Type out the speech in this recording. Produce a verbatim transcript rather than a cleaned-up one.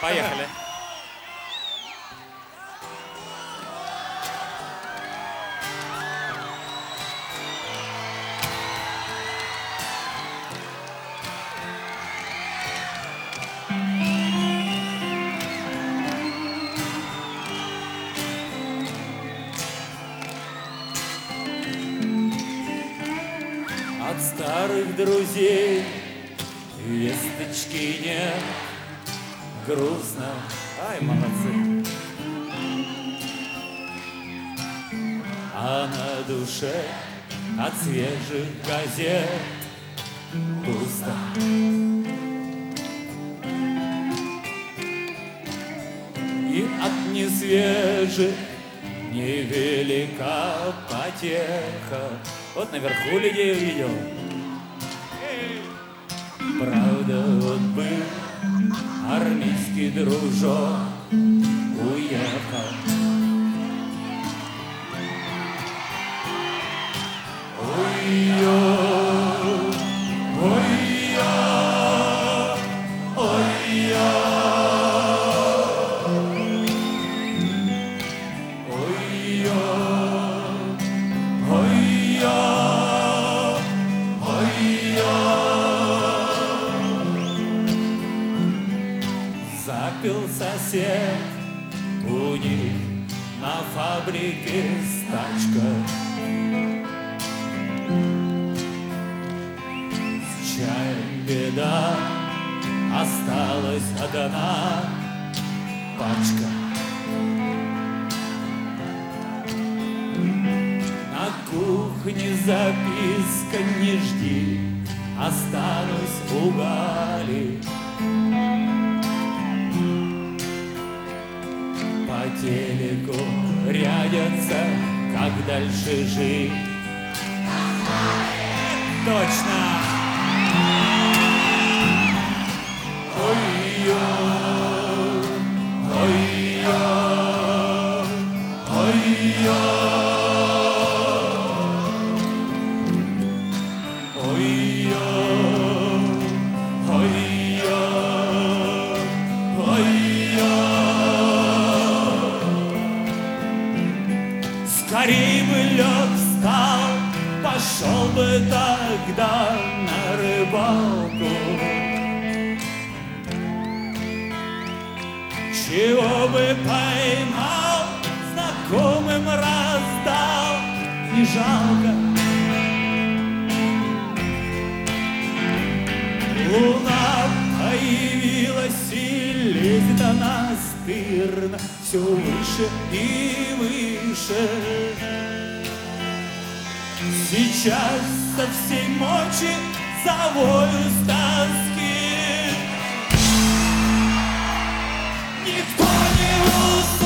Поехали. От старых друзей весточки нет, грустно, Ай, молодцы. а на душе от свежих газет пусто. И от несвежих невелика потеха. Вот наверху людей увидел. Правда, вот был армейский дружок уехал. Ой-ё, ой-ё, ой-ё, ой-ё, ой-ё, ой-ё. Запил сосед у них на фабрике стачка. С чаем беда, осталась одна пачка. На кухне записка: не жди, останусь у Гали. По телеку рядятся, как дальше жить. Точно. Ой-ё, ой-ё, ой-ё, ой-ё, ой-ё, ой-ё. Скорей бы лед встал, пошел бы тогда на рыбалку. Чего бы поймал, знакомым раздал, не жалко. Луна появилась и лезет она стырно все выше и выше. Сейчас со всей мочи завою с тоски. Никто не узнает.